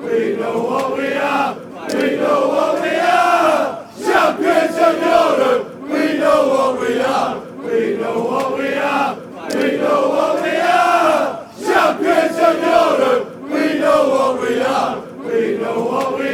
We know what we are. We know what we are. Champions of Europe. We know what we are. We know what we are. We know what we are. Champions of Europe. We know what we are. We know what we are.